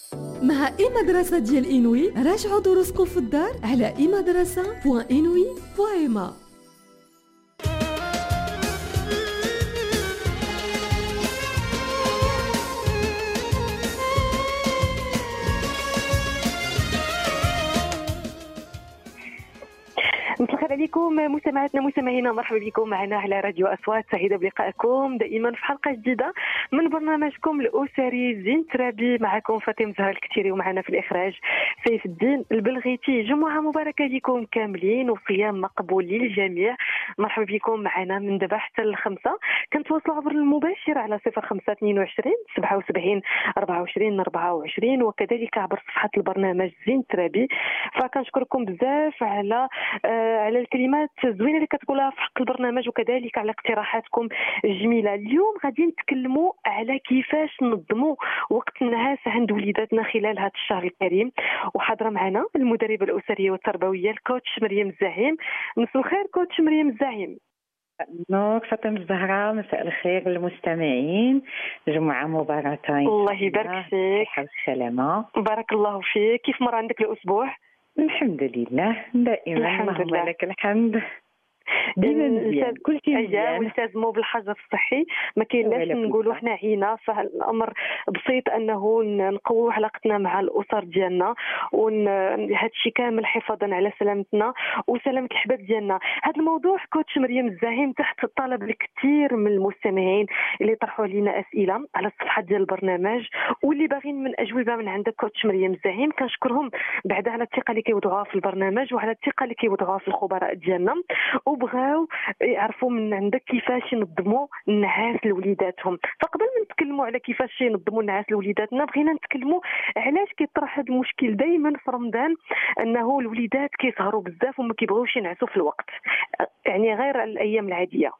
مع اي مدرسة ديال إنوي راجعوا دروسكم في الدار على immadrasa.inouï.ma. مساء الخير عليكم مستمعاتنا مستمعينا، مرحبا بكم معنا على راديو أصوات. سعيدة بلقائكم دائما في حلقة جديدة من برنامجكم الأسري زين ترابي. معكم فاطمة زهر الكتيري ومعنا في الإخراج سيف الدين البلغيتي. جمعة مباركة لكم كاملين وصيام مقبول للجميع. مرحبا بكم معنا من دابا حتى الخمسة. كنتواصلوا عبر المباشر على 0522 77 24 24 وكذلك عبر صفحة البرنامج زين ترابي. فكنشكركم بزاف على الكلمات الزوينه اللي كتقولها في حق البرنامج وكذلك على اقتراحاتكم الجميله. اليوم غادي نتكلموا على كيفاش ننظموا وقت النعاس عند وليداتنا خلال هذا الشهر الكريم. وحاضره معنا المدربه الاسريه والتربويه الكوتش مريم الزعيم. مساء الخير كوتش مريم الزعيم. نور فاطمة الزهراء، مساء الخير للمستمعين، جمعة مباركة. الله يبارك فيك. السلامة. بارك الله فيك. كيف مر عندك الأسبوع؟ الحمد لله دائما. الحمد لله. لك الحمد. ديما مزيان، كل شيء مزيان. ونلتزموا بالحجر الصحي، ما كاينلاش نقولوا حنا عينا. فالامر بسيط انه نقووا علاقتنا مع الاسر ديالنا، هذا الشيء كامل حفاظا على سلامتنا وسلامه الحباب ديالنا. هذا الموضوع كوتش مريم الزعيم تحت الطلب الكثير من المستمعين اللي طرحوا علينا اسئله على الصفحه ديال البرنامج واللي باغيين من اجوبه من عندك كوتش مريم الزعيم. كنشكرهم بعد على الثقه اللي كيوضعوها في البرنامج وعلى الثقه اللي كيوضعوها في الخبراء ديالنا، وبغاو يعرفوا من عندك كيفاش ينظموا النعاس لوليداتهم. فقبل ما نتكلموا على كيفاش ينظموا النعاس لوليداتنا بغينا نتكلموا علاش كيطرح هذا المشكل دائما في رمضان، انه الوليدات كيسهروا بزاف وما كيبغيوش ينعسوا في الوقت، يعني غير الايام العاديه.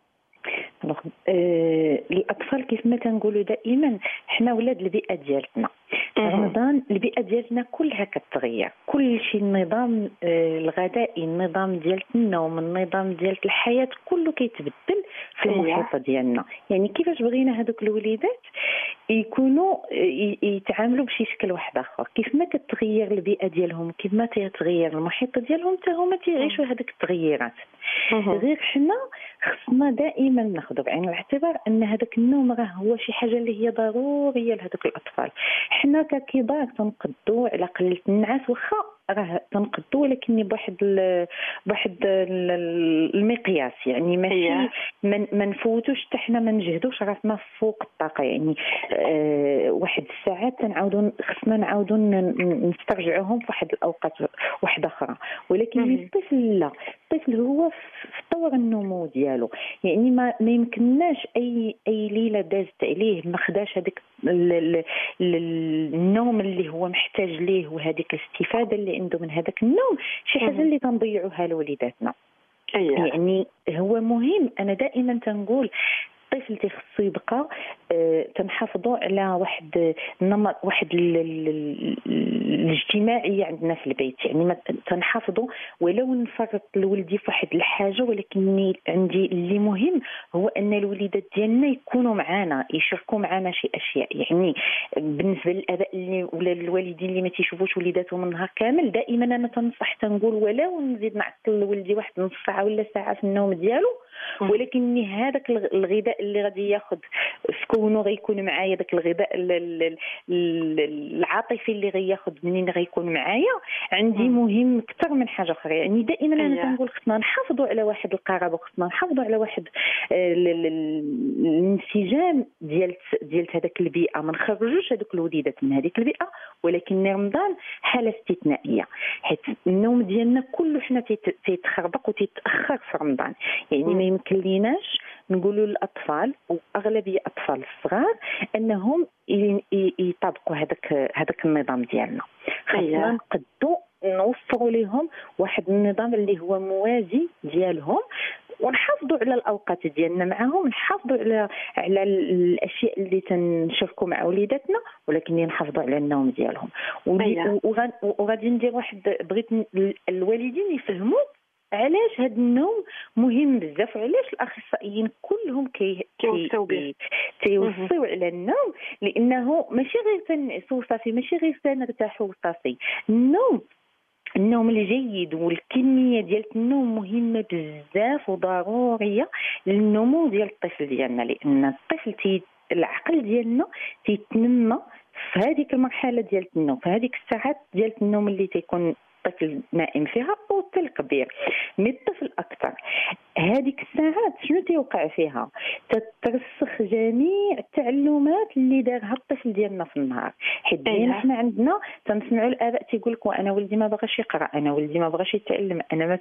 الاطفال كيف ما تنقولوا دائما حنا ولاد البيئه ديالتنا. رمضان البيئه ديالتنا كلها كتغير، كل شيء، النظام الغذائي، النظام ديال النوم، النظام ديال الحياه كله كيتبدل في المحيط ديالنا. يعني كيفاش بغينا هذوك الوليدات يكونوا يتعاملوا بشي شكل واحد اخر، كيف ما كتغير البيئه ديالهم، كيف ما تتغير المحيط ديالهم، حتى هما تيعيشوا هذيك التغييرات. غير حنا خصنا دائما ناخذ بعين الاعتبار ان هذاك النوم راه هو شي حاجه اللي هي ضروريه لهذوك الاطفال. حنا ككبار تنقدوا على قلة النعاس، واخا راه تنقدوا ولكن بواحد المقياس، يعني ماشي ما نفوتوش حتى حنا ما نجهدوش راسنا فوق الطاقه. يعني واحد الساعات خصنا نعاودوا نسترجعوهم في واحد الاوقات واحده اخرى. ولكن الطفل لا، الطفل هو في طور النمو ديالو، يعني ما يمكنناش اي ليله دازت عليه ما خداش هذيك النوم اللي هو محتاج ليه وهذيك الاستفاده اللي عنده من هذاك النوم، شي حاجه اللي تنضيعوها لوليداتنا. يعني هو مهم. انا دائما تنقول الطفل تخصو يبقى تنحافظوا على واحد النمط، واحد الاجتماعيه عندنا في البيت. يعني ما تنحافظوا ولو نفرط لولدي في واحد الحاجه، ولكن عندي اللي مهم هو ان الوليدات ديالنا يكونوا معنا، يشاركوا معنا شي اشياء. يعني بالنسبه للاباء اللي ولا الوالدين اللي ما تيشوفوش وليداتهم النهار كامل، دائما انا تنصح تنقول ولو نزيد نعطل لولدي واحد نص ساعه ولا ساعه في النوم ديالو، ولكن هذاك الغذاء اللي غادي ياخذ في كونه غيكون معايا، داك الغذاء العاطفي اللي غياخذ منين غيكون معايا عندي مهم اكثر من حاجه اخرى. يعني دائما انا كنقول خصنا نحافظوا على واحد القرابه، خصنا نحافظوا على واحد الانسجام ديال هذاك البيئه. ما نخرجوش هذوك الوليدات من هذيك البيئه، ولكن رمضان حاله استثنائيه حيت النوم ديالنا كله حنا تيتخربق وتيتاخر في رمضان. يعني ما يمكن ليناش نقولوا للاطفال واغلبيه اطفال الصغار انهم يطبقوا هذاك النظام ديالنا. خصنا نقدوا نوفروا لهم واحد النظام اللي هو موازي ديالهم، ونحافظوا على الاوقات ديالنا معهم، نحافظوا على الاشياء اللي تنشاركوا مع وليداتنا، ولكن نحافظوا على النوم ديالهم. وغادي ندير واحد، بغيت الوالدين يفهموا علاش هذا النوم مهم بزاف، وعلاش الاخصائيين كلهم تيوصيو على النوم؟ لانه ماشي غير تنعسوا صافي، ماشي غير تنرتاحوا صافي. النوم الجيد والكميه ديال النوم مهمه بزاف وضروريه للنمو ديال الطفل ديالنا، لان الطفل العقل ديالنا تيتنمى في هذيك المرحله ديال النوم، في هذيك الساعات ديال النوم اللي تيكون الطفل نائم فيها او حتى الكبير. مي الطفل اكثر هذيك الساعات شنو تيوقع فيها؟ تترسخ جميع التعلمات اللي دارها الطفل ديالنا في النهار. حيت ديما حنا عندنا تنسمعوا الاباء تيقول لك انا ولدي ما بغاش يقرا، انا ولدي ما بغاش يتعلم، انا ما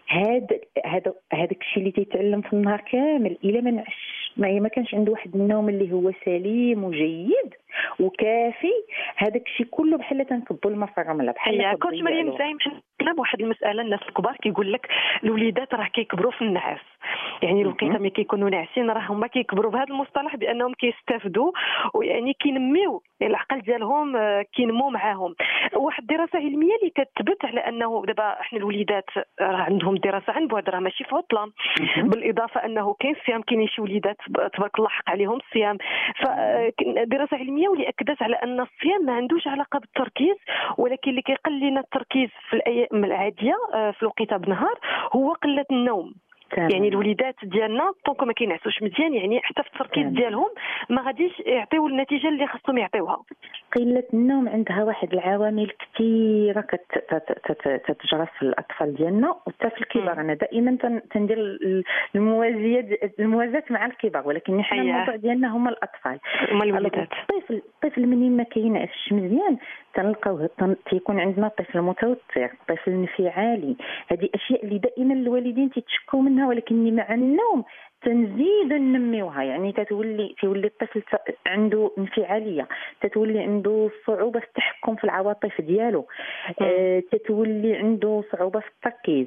هذاك الشيء اللي تيتعلم في النهار كامل الا ما نعش ما كانش عنده واحد النوم اللي هو سليم وجيد وكافي، هذاك الشيء كله بحال تنكبوا الماء في الرمله. بحال كنت مريم زايم حنا بواحد المساله، الناس الكبار كيقول لك الوليدات راه كيكبروا في النعاس، يعني الوقيته ملي كيكونوا ناعسين راه هما كيكبروا بهذا المصطلح بانهم كيستافدوا ويعني كينميو العقل ديالهم كينمو معاهم. واحد الدراسه علميه اللي كتثبت على انه دابا احنا الوليدات راه عندهم دراسه عن بعد، راه ماشي في عطله، بالاضافه انه كاين الصيام، كاين شي وليدات تبارك الله حق عليهم الصيام. فدراسه علميه واللي اكدت على ان الصيام ما عندوش علاقه بالتركيز، ولكن اللي كيقل لنا التركيز في الايام العاديه في الوقيته بنهار هو قله النوم. يعني الوليدات ديالنا طونكو ما كينعسوش مزيان، يعني حتى في التركيز ديالهم ما غاديش يعطيو النتيجه اللي خاصهم يعطيوها. قله النوم عندها واحد العوامل كثيره كتجرى في الاطفال ديالنا وحتى في الكبار. انا دائما تندير الموازاه مع الكبار، ولكن حنا الموضوع ديالنا هما الاطفال. الطفل منين ما كينعسش مزيان تنلقاوه تيكون عندنا طفل متوتر، طفل انفعالي. هذه اشياء اللي دائما الوالدين تيتشكوا منها، ولكن مع النوم تنزيد ننميوها. يعني تولي الطفل عنده انفعاليه، تتولي عنده صعوبه في التحكم في العواطف ديالو، تتولي عنده صعوبه في التركيز،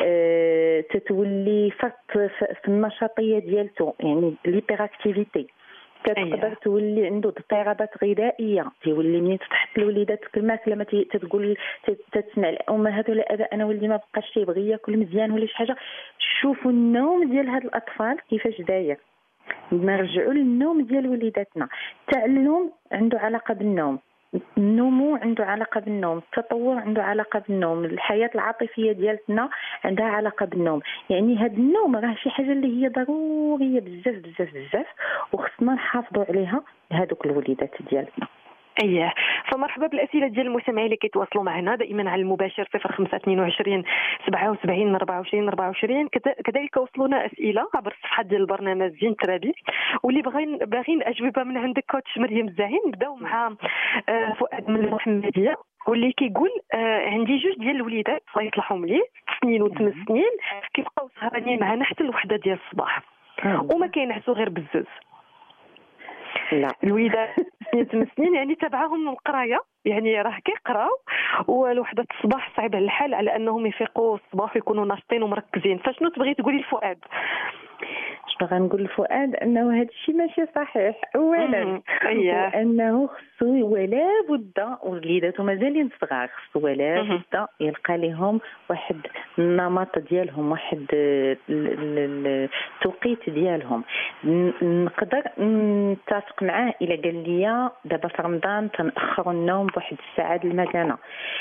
تتولي فرط في النشاطيه ديالته، يعني ليبيراكتيفيتي. تقدر تولي عنده اضطرابات غذائيه، تولي منين تحط الوليدات في الماكله ما تقول تسمع الامهات ولا الاباء انا ولدي ما بقاش تيبغي ياكل مزيان ولا شي حاجه. شوفوا النوم ديال هاد الاطفال كيفاش داير، نرجعوا للنوم ديال وليداتنا. التعلم عنده علاقه بالنوم، النمو عنده علاقه بالنوم، التطور عنده علاقه بالنوم، الحياه العاطفيه ديالتنا عندها علاقه بالنوم. يعني هذا النوم راه شي حاجه اللي هي ضروريه بزاف بزاف بزاف، وخصنا نحافظوا عليها لهذوك الوليدات ديالتنا. فمرحبا بالاسئله ديال المستمعين اللي كيتواصلوا معنا دائما على المباشر 0522 77 24 24. كذلك وصلونا اسئله عبر الصفحه ديال البرنامج زين ترابي، واللي باغيين اجوبه من عندك كوتش مريم الزاهين. نبداو مع فؤاد من المحمديه واللي كيقول عندي جوج ديال الوليدات الله يطلعهم لي 6 و8 سنين كيبقاو سهرانين معنا حتى الوحده ديال الصباح وما كينعسوا غير بالزوز. لا الوليدات 8 سنين يعني تبعهم القرايه، يعني راه كيقراو، والوحده الصباح صعيب على الحال على انهم يفيقوا الصباح ويكونوا ناشطين ومركزين. فشنو تبغي تقولي لفؤاد؟ شنو غنقول لفؤاد؟ انه هذا الشيء ماشي صحيح. اولا وانه خصو ولا بد وليداتو مازالين صغار، خصو ولا بد يلقى لهم واحد النمط ديالهم، واحد التوقيت ديالهم. نقدر نتفق معاه الا قال لي دابا في رمضان تنأخروا النوم بواحد الساعه د المكانه،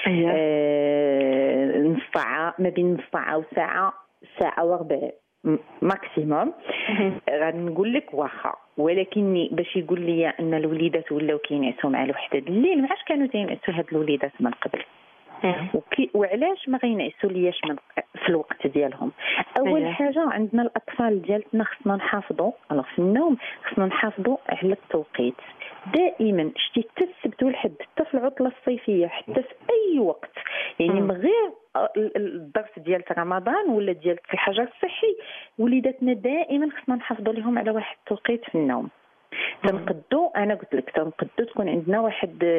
نص ساعه، ما بين نص ساعه وساعه، ساعه وربع ماكسيموم. غنقول لك واخا، ولكن باش يقول لي ان الوليدات ولاو كينعسوا مع الوحده الليل، ما عادش كانوا تينعسوا هاد الوليدات من قبل. وعلاش ما غينعسوا لياش في الوقت ديالهم؟ اول حاجه عندنا الاطفال ديالتنا خصنا نحافظوا في النوم، خصنا نحافظوا على التوقيت دائما. شتي حتى السبت والحد، حتى في العطله الصيفيه، حتى في اي وقت، يعني من غير الدرس ديال رمضان ولا ديال الحجر الصحي، وليداتنا دائما خصنا نحافظوا لهم على واحد التوقيت في النوم. تنقدوا، انا قلت لك تنقدوا تكون عندنا واحد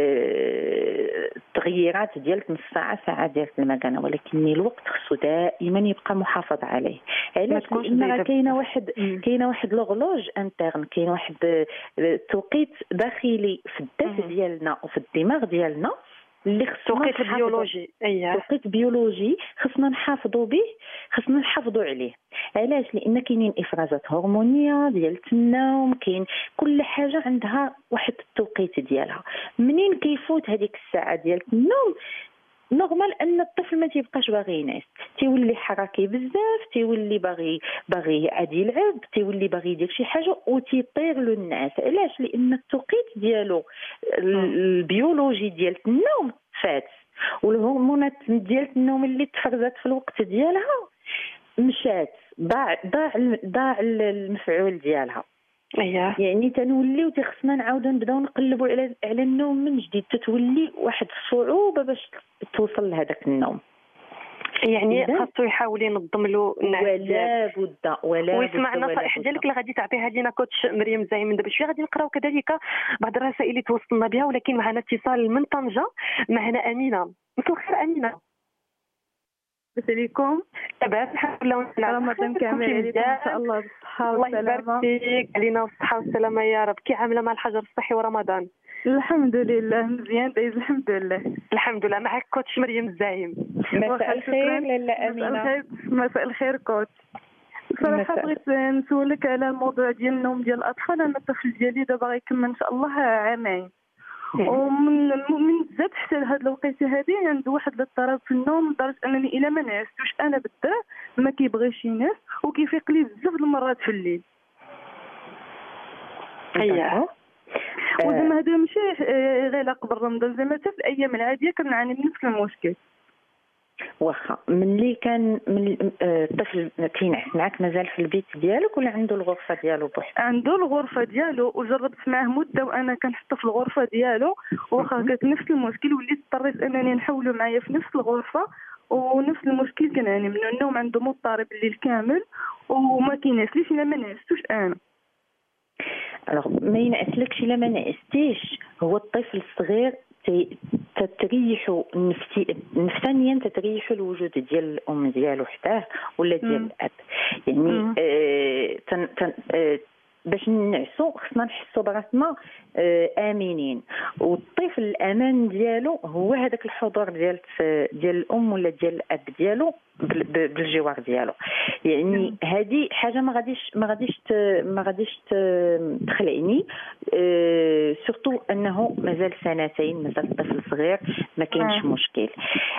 التغييرات ديال نص ساعه ساعه ديال المكانه، ولكن الوقت خصو دائما يبقى محافظ عليه. علاش؟ لان كاينه واحد لوغلوج انترن، كاين واحد التوقيت داخلي في الذات ديالنا وفي الدماغ ديالنا اللي خصنا توقيت بيولوجي. توقيت بيولوجي خصنا نحافظوا به، خصنا نحافظوا عليه. علاش؟ لان كاينين افرازات هرمونيه ديال النوم، كاين كل حاجه عندها واحد التوقيت ديالها. منين كيفوت هذيك الساعه ديال النوم نورمال ان الطفل ما تيبقاش باغي ينعس، تيولي حركي بزاف، تيولي باغي عادي يلعب، تيولي باغي يدير شي حاجه وتيطير له النعاس. علاش؟ لان التوقيت ديالو البيولوجي ديال النوم فات، والهرمونات ديال النوم اللي تفرزت في الوقت ديالها مشات، ضاع المفعول ديالها. يعني تنوليو خصنا نعاودو نبداو نقلبوا على النوم من جديد، تتولي واحد الصعوبه باش توصل لهذاك النوم. يعني خاصو يحاول ينظم له النعاس ولا ويسمع النصائح ديالك اللي غادي تعطيها لينا كوتش مريم زايم. دابا شويه غادي نقراو كذلك بعض الرسائل اللي توصلنا بها، ولكن معنا اتصال من طنجه. معنا امينه. مساء الخير امينه. السلام عليكم. لاباس الحمد لله. رمضان كامل عليكم ان شاء الله بالصحه والسلامه. الله يبارك فيك، علينا بالصحه والسلامه يا رب. كي عامله مع الحجر الصحي ورمضان؟ الحمد لله مزيان دايز الحمد لله. الحمد لله. معك كوتش مريم الزايم. مساء الخير لاله امينه. مساء الخير كوتش. صراحه بغيت نسولك على الموضوع ديال النوم ديال الاطفال. انا الطفل ديالي دابا غيكمل ان شاء الله عامين، ومن زاد حتى لهاد الوقيته هذه عنده واحد الاضطراب في النوم لدرجه انني الا ما نعستوش انا بالذات ما كيبغيش ينعس وكيفيق لي بزاف المرات في الليل. وزعما هذا ماشي غير قبل رمضان، زعما حتى في الايام العاديه كنعاني من نفس المشكل. واخا ملي كان الطفل كينعس معك مازال في البيت ديالك ولا عنده الغرفه ديالو بوحدو؟ عنده الغرفه ديالو وجربت معاه مده وانا كنحطو في الغرفه ديالو، واخا كانت نفس المشكل وليت اضطريت انني نحولو معايا في نفس الغرفه، ونفس المشكل كنعاني منه. النوم عنده مضطرب الليل كامل وما كينعسليش الا ما نعستوش انا. ما ينعسلكش الا ما نعستيش. هو الطفل الصغير تتريحوا نفسانيا، تتريحوا الوجود ديال الام ديالو حتاه ولا ديال الاب. يعني باش نعسو خصنا نحسو براسنا امنين، والطفل الامان ديالو هو هذاك الحضور ديال الام ولا ديال الاب ديالو بالجوار ديالو. يعني هذه حاجه ما غاديش تخلعني، سورتو انه مازال سنتين، مازال طفل صغير، ما كاينش مشكل.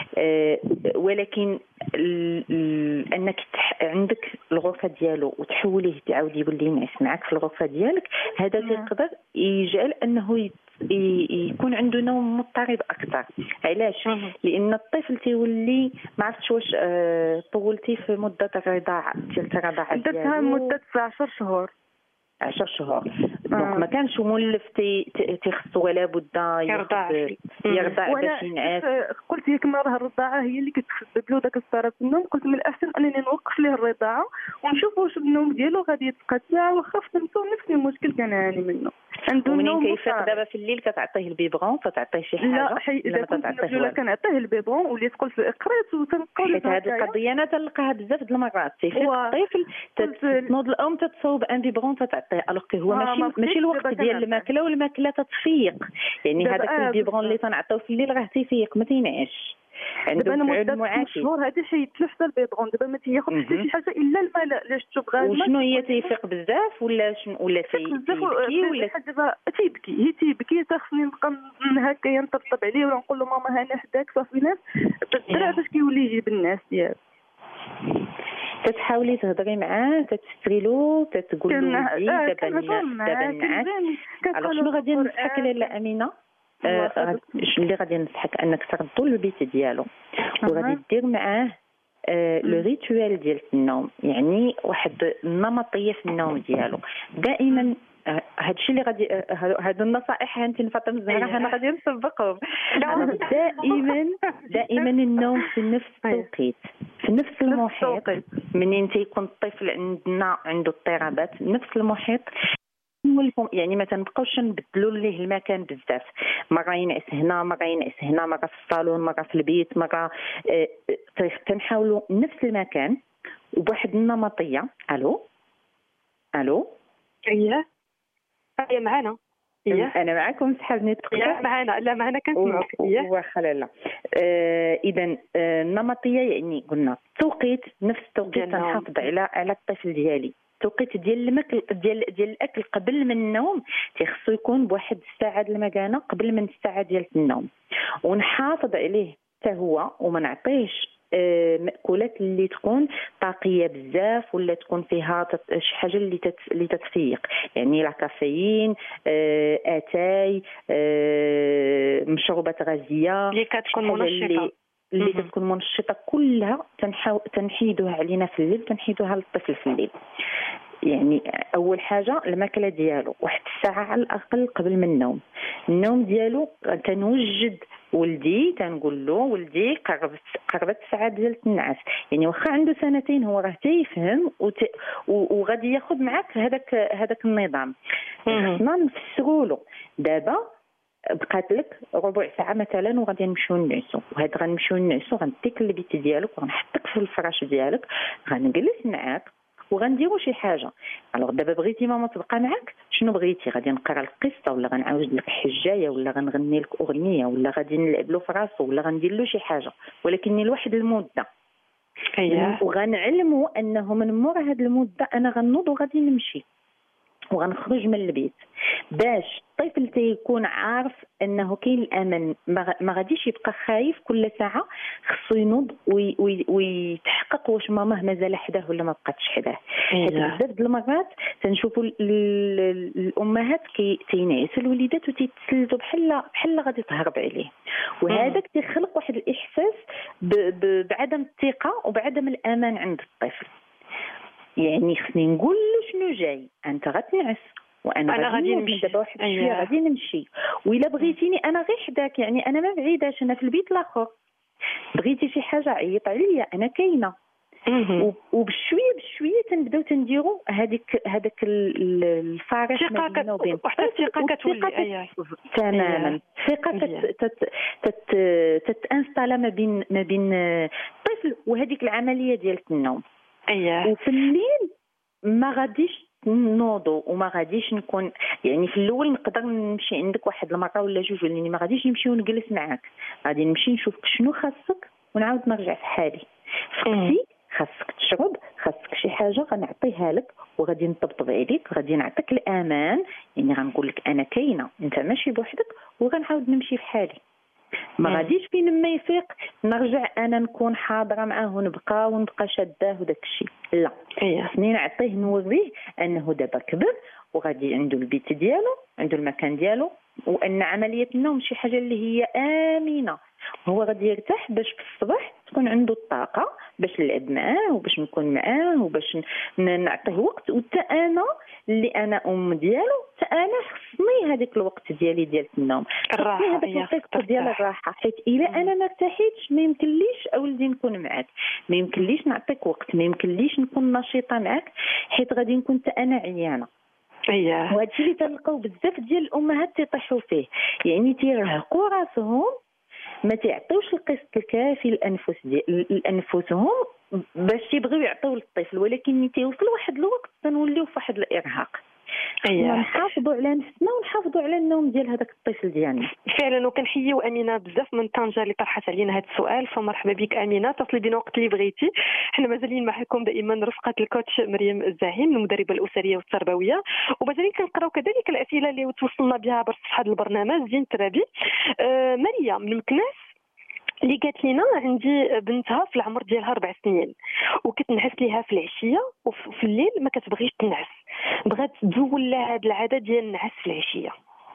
ولكن انك عندك الغرفه ديالو وتحوليه تعاود يولي ينعس معك في الغرفه ديالك، هذا تيقدر يجعل انه يكون عنده نوم مضطرب اكثر. علاش؟ لان الطفل تيولي ما عرفتش واش طولتي في مده الرضاعه ديال الرضاعه ديالو. مده 10 شهور. 10 شهور. دونك ما كانش مولف تيخصو ولا بد يرضع باش ينعس. قلت ياك ما راه الرضاعه هي اللي كتسبب له داك الاضطراب في النوم، قلت من الاحسن انني نوقف ليه الرضاعه ونشوف واش النوم ديالو غادي يتبقى ساعه، واخا في نفس المشكل كنعاني منه. عنده نوم كيفيق دابا في الليل كتعطيه البيبغون، تعطيه شي حاجه؟ لا كنعطيه البيبغون وليت قلت قريت وتنقول حيت هذه القضيه انا تلقاها بزاف د المرات. تيفيق الطفل تنوض الام تتصوب ان بيبغون تعطيه، الوغ هو ماشي الوقت ديال الماكله، والماكله تتفيق. يعني هذاك البيبغون اللي تنعطيو في الليل راه تيفيق ما تينعش. دابا انا مده 6 شهور هذه حيدت له حتى البيبغون، دابا ما تياخذ حتى شي حاجه الا الماء. لا شفتو بغا وشنو هي تيفيق بزاف ولا تيبكي ولا تيبكي خصني نبقى هكايا نطبطب عليه ولا نقول له ماما هنا حداك صافي ناس بالدرع باش كيولي يجيب الناس ديالو. تتحاولي تهضري معاه، تتفسري له، تتقول له دابا نعاس. شنو غادي ننصحك لاله امينه؟ اللي غادي ننصحك انك تردو للبيت ديالو وغادي دير معاه لو ريتوال ديال النوم، يعني واحد النمطيه في النوم ديالو. دائما هادشي اللي غادي هادو النصائح انت فاطمه الزهراء انا غادي نسبقهم. دائما النوم في نفس التوقيت، في نفس المحيط. منين تيكون الطفل عندنا عنده اضطرابات نفس المحيط، يعني ما تنبقاوش نبدلوا ليه المكان بزاف، مره ينعس هنا مره ينعس هنا، مره في الصالون مره في البيت مره. تنحاولوا نفس المكان وبواحد النمطيه. الو اييه معانا. انا معكم سحبني التقطيع معنا. لا معنا كنسمعوك. واخا لا اذا النمطيه يعني قلنا توقيت نفس التوقيت تنحافظ على الطفل ديالي. التوقيت ديال الاكل قبل من النوم تيخصو يكون بواحد الساعه المكانه قبل من الساعه ديال النوم، ونحافظ عليه حتى هو وما نعطيهش مأكولات اللي تكون طاقيه بزاف ولا تكون فيها شي حاجه اللي تتفيق، يعني لا كافيين، اتاي، مشروبات غازيه اللي كتكون منشطه اللي كتكون منشطه كلها تنحيدوها علينا في الليل، تنحيدوها للطفل في الليل. يعني اول حاجه الماكله ديالو واحد الساعه على الاقل قبل من النوم ديالو تنوجد ولدي، تنقول له ولدي قربت الساعه ديال النعاس. يعني واخا عنده 2 سنين هو راه تيفهم وغادي ياخذ معك هذاك النظام. خصنا نفسروا له دابا بقات لك ربع ساعه مثلا وغادي نمشيو نعسو، وهاد غنمشيو نعسو غنديك البيت ديالك وغنحطك في الفراش ديالك، غنجلس معاك وغنديروا شي حاجه. الوغ دابا بغيتي ماما تبقى معاك، شنو بغيتي؟ غادي نقرا لك قصه ولا غنعاود لك حجايه ولا غنغني لك اغنيه ولا غادي نلعب له في راسو ولا غندير له شي حاجه، ولكن لواحد المده. وغنعلموا انه من مور هاد المده انا غنوض وغادي نمشي وغنخرج من البيت، باش الطفل تيكون عارف انه كاين الامان، ما غاديش يبقى خايف كل ساعه، خصو ينوض ويتحقق واش ماماه مازال حداه ولا ما بقاتش حداه. بزاف د المرات تنشوفوا الامهات تينعسوا الوليدات وتيتسلطوا بحال غادي تهرب عليه، وهذاك تيخلق واحد الاحساس بعدم الثقه وبعدم الامان عند الطفل. يعني خصني نقول له شنو جاي، انت غتنعس وانا غادي نمشي دابا واحد شويه غادي نمشي، وإلا بغيتيني انا غير حداك، يعني انا ما بعيداش، انا في البيت الاخر، بغيتي شي حاجه عيط عليا انا كاينه. وبشويه تنبداو تنديروا هذاك الفارق ما بيننا وبين حتى الثقه كتولي. تماما الثقه تتانستالا ما بين الطفل وهذيك العمليه ديال النوم. وفي الليل ما غاديش نوضو وما غاديش نكون، يعني في الاول نقدر نمشي عندك واحد المره ولا جوج، ولاني ما غاديش نمشي ونجلس معاك، غادي نمشي نشوفك شنو خاصك ونعاود نرجع في حالي. فقتي خاصك تشرب، خاصك شي حاجه غنعطيها لك وغادي نطبطب عليك، غادي نعطيك الامان، يعني غنقول لك انا كاينه انت ماشي بوحدك، وغنعاود نمشي في حالي. ما غاديش فين ما يفيق نرجع انا نكون حاضره معاه ونبقى شاداه وداك الشيء، لا. خصني نعطيه نوريه انه دابا كبر وغادي عنده البيت ديالو، عنده المكان ديالو، وان عمليه النوم شي حاجه اللي هي امنه، هو غادي يرتاح باش في الصباح تكون عنده الطاقه باش نلعب معاه وباش نكون معاه وباش نعطيه وقت. وتا انا اللي انا ام ديالو، تا انا خصني هذاك الوقت ديالي ديال النوم، خصني هذاك الوقت ديال الراحه، حيت الا انا ما ارتحيتش ما يمكنليش اولدي نكون معاك، ما يمكنليش نعطيك وقت، ما يمكنليش نكون نشيطه معاك، حيت غادي نكون تا انا عيانه. وهذا الشيء اللي تلقاو بزاف ديال الامهات تيطيحوا فيه، يعني تيرهقوا راسهم، ما تعطيوش القسط الكافي لانفسهم باش يبغيو يعطيو للطفل، ولكن تيوصل واحد الوقت تنوليو في واحد الارهاق. نحافظوا على نفسنا ونحافظوا على النوم ديال هذاك الطفل ديالنا فعلا. وكنحييو امينه بزاف من طنجه اللي طرحت علينا هذا السؤال، فمرحبا بك امينه، اتصلي بنا وقت اللي بغيتي. حنا مازالين معكم دائما رفقه الكوتش مريم الزعيم المدربه الاسريه والتربويه، ومازالين كنقراو كذلك الاسئله اللي توصلنا بها عبر صفحه البرنامج زين ترابي. مريم من مكناس اللي قالت لنا عندي بنتها في العمر ديالها 4 سنين وكتنعس ليها في العشيه وفي الليل ما كتبغيش تنعس، بغات تزول لها هذه العاده ديال النعاس في العشيه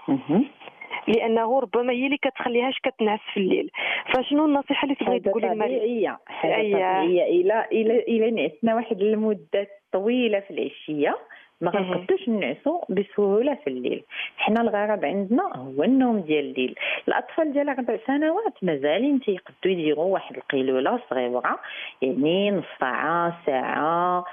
لانه ربما هي اللي كتخليهاش كتنعس في الليل. فشنو النصيحه اللي تبغي تقولي لمريم؟ طبيعيه الى نعسنا واحد المده طويله في العشيه ما غنقدوش ننعسوا بسهوله في الليل. حنا الغرض عندنا هو النوم ديال الليل. الاطفال ديال 4 سنوات مازالين تيقدروا يديروا واحد القيلوله صغيره، يعني نص ساعه،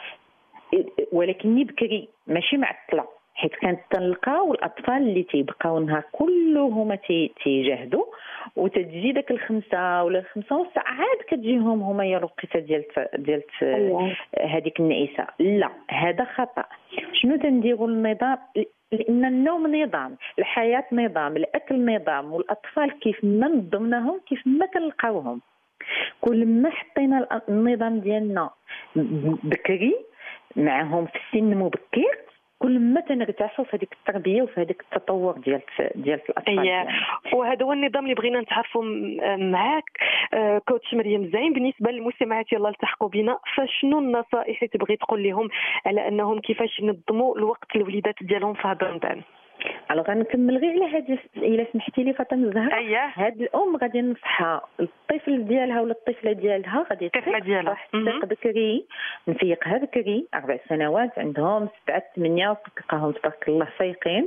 ولكن بكري ماشي معطله، حيت كانت تنلقاو الاطفال اللي تيبقاو النهار كله هما تيجهدوا وتجي داك 5 ولا 5:30 عاد كتجيهم هما يا الوقيته ديال هذيك النعيسه. لا، هذا خطا. شنو تنديروا النظام؟ لان النوم نظام، الحياه نظام، الاكل نظام، والاطفال كيف ما نظمناهم كيف ما كنلقاوهم. كل ما حطينا النظام ديالنا بكري معهم في السن مبكر كل ما تنرتاحوا في هذيك التربيه وفي هذاك التطور ديال الاطفال. وهذا هو النظام اللي بغينا نتعرفوا معاك كوتش مريم زين. بالنسبه للمستمعات يلا التحقوا بنا، فشنو النصائح اللي تبغي تقول لهم على انهم كيفاش ينظموا الوقت الوليدات ديالهم في هذا رمضان؟ غنكمل غير على هذه الا سمحتي لي فاطمه الزهراء. هاد الام غادي نصحها الطفل ديالها ولا الطفله ديالها غادي تفيق بكري، نفيقها بكري 4 سنوات عندهم 7 8 تلقاهم تبارك الله فايقين.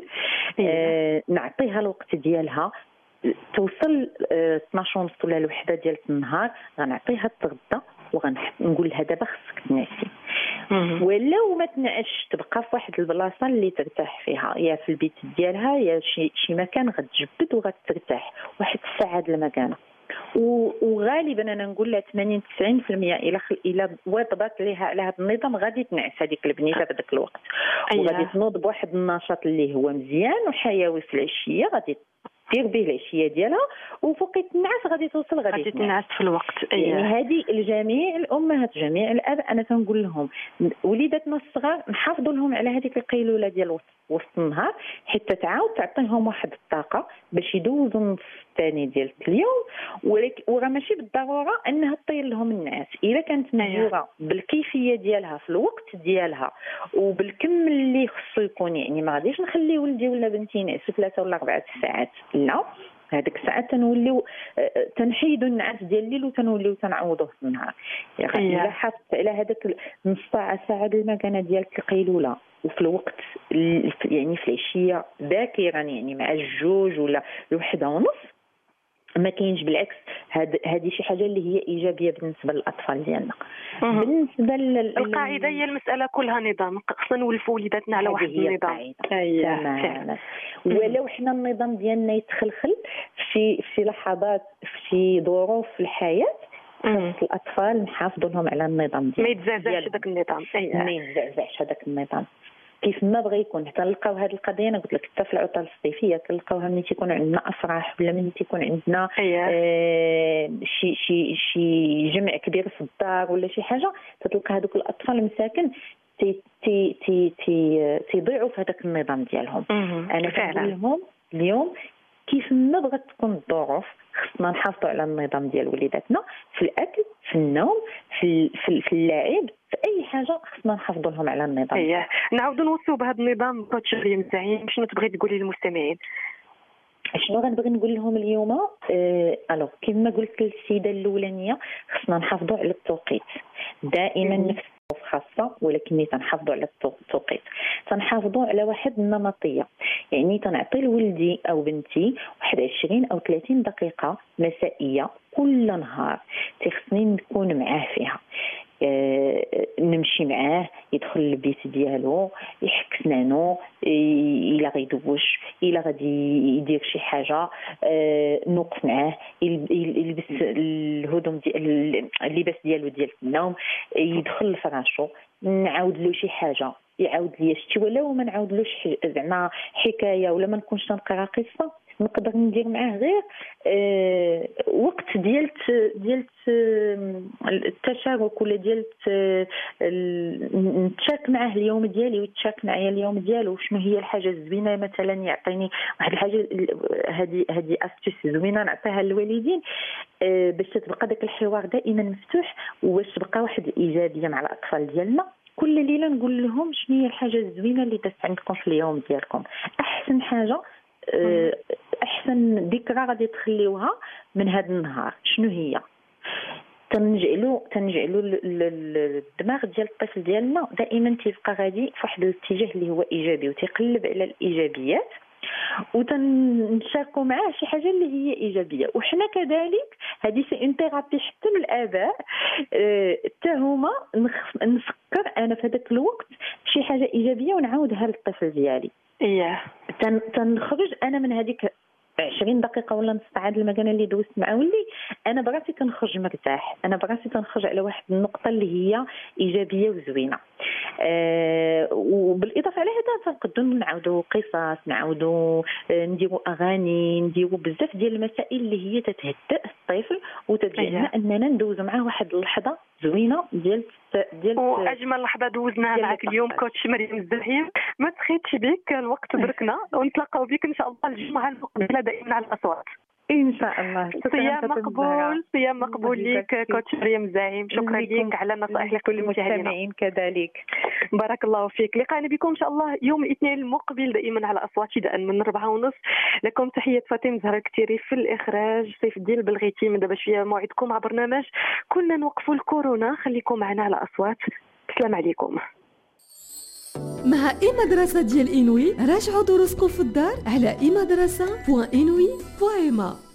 نعطيها الوقت ديالها توصل 12 ونص ولا الوحده ديال النهار غنعطيها تغدى وغنقول لها دابا خصك تنعسي. ولو ما تنعش تبقى في واحد البلاصه اللي ترتاح فيها، يا في البيت ديالها يا شي مكان غتجبد وغترتاح واحد الساعه د المكانه. وغالبا انا نقول لها 80 90% الى وضبط ليها على هذا النظام غادي تنعس هذيك البنيته بهذاك الوقت. وغادي تنوض بواحد النشاط اللي هو مزيان وحيوي في العشيه، غادي دير به العشيه ديالها وفوقيت النعاس غادي توصل غادي تنعس في الوقت. يعني هذه الجميع الامهات جميع الاباء انا تنقول لهم وليداتنا الصغار نحافظوا لهم على هذيك القيلوله ديال وسط النهار حتى تعاود تعطيهم واحد الطاقه باش يدوزوا النص الثاني ديال اليوم. وراه ماشي بالضروره انها تطير لهم النعاس، الا كانت مجبوره بالكيفيه ديالها في الوقت ديالها وبالكم اللي خصو يكون. يعني ما غاديش نخلي ولدي ولا بنتي ينعسوا 3 ولا 4 ساعات، لا هذيك الساعات تنوليو تنحيدوا النعاس ديال الليل وتنوليو تنعوضوه في النهار. يعني الا حافظت على هذاك نص ساعه ديال المكانه ديالك القيلوله وفي الوقت يعني في العشيه باكرا يعني مع 2 ولا 1:30 ما كاينش، بالعكس هذه شي حاجه اللي هي ايجابيه بالنسبه للاطفال ديالنا. بالنسبه القاعده هي المساله كلها نظام، خصنا نولفوا وليداتنا على واحد النظام. تماما. ولو حنا النظام ديالنا يتخلخل في لحظات في ظروف في الحياه الاطفال نحافظوا لهم على النظام ديالهم، ما يتزعزعش هذاك النظام. ما يتزعزعش هذاك النظام كيف ما بغى يكون. حتى نلقاو هذه القضيه انا قلت لك حتى في العطل الصيفيه كنلقاوها ملي تيكون عندنا افراح ولا ملي تيكون عندنا شي جمع كبير في الدار ولا شي حاجه، تتلقى هذوك الاطفال المساكن تيضيعوا في هذاك النظام ديالهم. انا كنقول لهم اليوم كيف ما بغات تكون الظروف خصنا نحافظوا على النظام ديال وليداتنا في الاكل في النوم في اللعب في اي حاجه خصنا نحافظوا لهم على النظام. نعاودوا نوصلوا بهذا النظام كوتش مريم زعيم. شنو تبغي تقولي للمستمعين؟ شنو غنبغي نقول لهم اليوم؟ الوغ كما قلت للسيده الاولانيه خصنا نحافظوا على التوقيت دائما نفس خاصه، ولكن تنحافظوا على التوقيت، تنحافظوا على واحد النمطيه. يعني تنعطي لولدي او بنتي واحد 20 او 30 دقيقه مسائيه كل نهار تخصني نكون معاه فيها. نمشي معاه يدخل البيت ديالو يحك سنانو الا غيدوش الا غادي يدير شي حاجه، نوقف معاه يلبس الهدوم ديال اللباس ديالو ديال النوم، يدخل لفراشو نعاود له شي حاجه يعاود لي شتي، ولو ما نعاودلوش زعما حكايه ولا ما نكونش نقرا قصه نقدر ندير معاه غير وقت ديال التشارك ولا ديال نتشارك معاه اليوم ديالي ويتشارك معايا اليوم ديالو. شنو هي الحاجه الزوينه مثلا يعطيني واحد الحاجه هذه استيس زوينه نعطيها للوالدين باش تبقى داك الحوار دائما مفتوح وباش تبقى واحد الايجابيه مع الاطفال ديالنا. كل ليله نقول لهم شنو هي الحاجه الزوينه اللي دازت عندكم في اليوم ديالكم، احسن حاجه احسن ذكرى غادي تخليوها من هذا النهار شنو هي. تنجعلوا الدماغ ديال الطفل ديالنا دائما تيبقى غادي في واحد الاتجاه اللي هو ايجابي وتيقلب على الايجابيات وتنشاركوا معاه شي حاجه اللي هي ايجابيه. وحنا كذلك هذه سي ان ثيرابي حتى للاباء حتى هما نفكر انا في هذاك الوقت شي حاجه ايجابيه ونعاودها للطفل ديالي. تنخرج انا من هذيك 20 دقيقه ولا نص ساعه المكان اللي دوزت مع ولدي، انا براسي كنخرج مرتاح، انا براسي كنخرج على واحد النقطه اللي هي ايجابيه وزوينه. وبالاضافه على هذا تنقدروا نعاودوا قصص، نعاودوا نديروا اغاني، نديروا بزاف ديال المسائل اللي هي تتهدئ الطفل وتتجعلنا اننا ندوزوا معاه واحد اللحظه زوينه ديال واجمل لحظه دوزناها معك اليوم كوتش مريم الزهيم. ما تخيتش بك، الوقت بركنا، ونتلاقاو بك ان شاء الله الجمعه المقبله دائما على الاصوات ان شاء الله. صيام مقبول ليك كوتش مريم الزهيم. شكرا لك على النصائح لكل المستمعين كذلك. بارك الله فيك. لقاءنا بكم ان شاء الله يوم الاثنين المقبل دائما على اصوات بدءا من 4:30. لكم تحيه فاطمه زهراء الكتيري في الاخراج، سيف الدين البلغيتي من دابا شويه موعدكم مع برنامج كنا نوقفوا الكورونا. خليكم معنا على اصوات. السلام عليكم. مع مدرسة ديال إنوي راجعوا دروسكم في الدار على imadrasa.inouï.ma.